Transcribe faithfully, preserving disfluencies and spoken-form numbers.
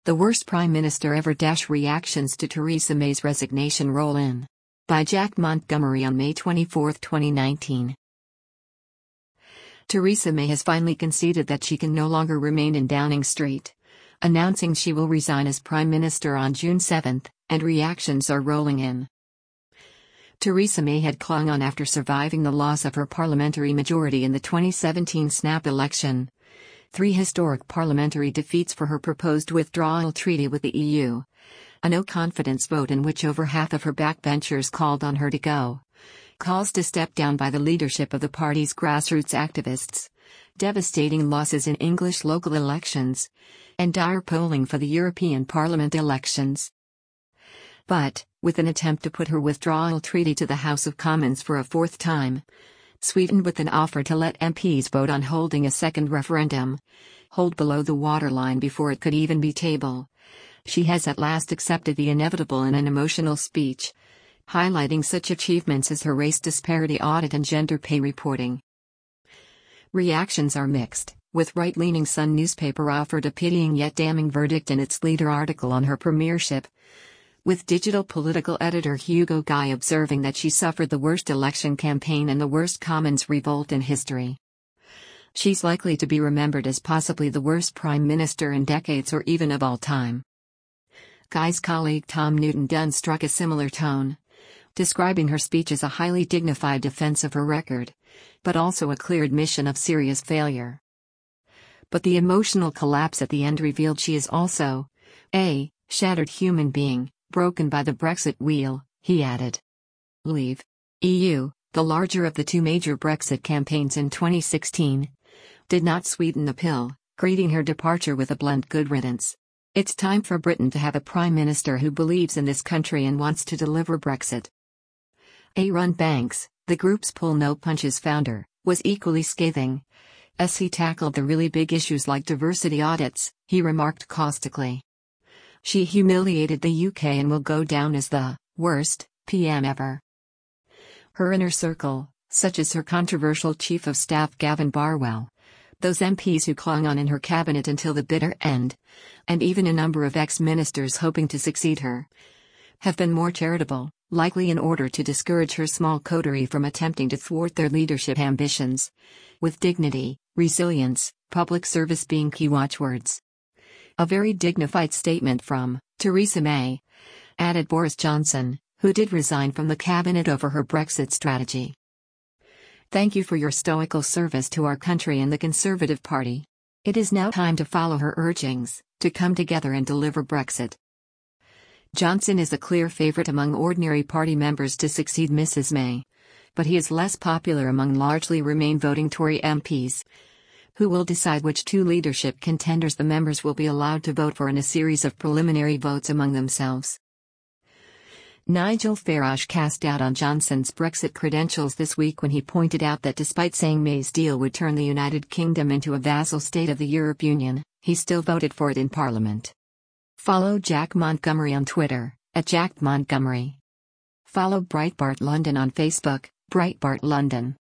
The worst Prime Minister ever. Reactions to Theresa May's resignation roll in. By Jack Montgomery on May twenty-fourth, twenty nineteen. Theresa May has finally conceded that she can no longer remain in Downing Street, announcing she will resign as Prime Minister on June seventh, and reactions are rolling in. Theresa May had clung on after surviving the loss of her parliamentary majority in the twenty seventeen snap election. Three historic parliamentary defeats for her proposed withdrawal treaty with the E U. A no-confidence vote in which over half of her backbenchers called on her to go. Calls to step down by the leadership of the party's grassroots activists. Devastating losses in English local elections. And dire polling for the European Parliament elections. But, with an attempt to put her withdrawal treaty to the House of Commons for a fourth time, sweetened with an offer to let M Ps vote on holding a second referendum, hold below the waterline before it could even be tabled, she has at last accepted the inevitable in an emotional speech, highlighting such achievements as her race disparity audit and gender pay reporting. Reactions are mixed, with right-leaning Sun newspaper offered a pitying yet damning verdict in its leader article on her premiership, with digital political editor Hugo Guy observing that she suffered the worst election campaign and the worst Commons revolt in history. She's likely to be remembered as possibly the worst Prime Minister in decades or even of all time. Guy's colleague Tom Newton-Dunn struck a similar tone, describing her speech as a highly dignified defense of her record, but also a clear admission of serious failure. But the emotional collapse at the end revealed she is also a shattered human being, broken by the Brexit wheel, he added. Leave. E U, the larger of the two major Brexit campaigns in twenty sixteen, did not sweeten the pill, greeting her departure with a blunt good riddance. It's time for Britain to have a Prime Minister who believes in this country and wants to deliver Brexit. Aaron Banks, the group's Pull No Punches founder, was equally scathing. As he tackled the really big issues like diversity audits, he remarked caustically. She humiliated the U K and will go down as the worst P M ever. Her inner circle, such as her controversial Chief of Staff Gavin Barwell, those M Ps who clung on in her cabinet until the bitter end, and even a number of ex-ministers hoping to succeed her, have been more charitable, likely in order to discourage her small coterie from attempting to thwart their leadership ambitions, with dignity, resilience, public service being key watchwords. A very dignified statement from Theresa May, added Boris Johnson, who did resign from the cabinet over her Brexit strategy. Thank you for your stoical service to our country and the Conservative Party. It is now time to follow her urgings, to come together and deliver Brexit. Johnson is a clear favourite among ordinary party members to succeed Missus May, but he is less popular among largely Remain voting Tory M Ps, who will decide which two leadership contenders the members will be allowed to vote for in a series of preliminary votes among themselves. Nigel Farage cast doubt on Johnson's Brexit credentials this week when he pointed out that despite saying May's deal would turn the United Kingdom into a vassal state of the European Union, he still voted for it in Parliament. Follow Jack Montgomery on Twitter, at Jack Montgomery. Follow Breitbart London on Facebook, Breitbart London.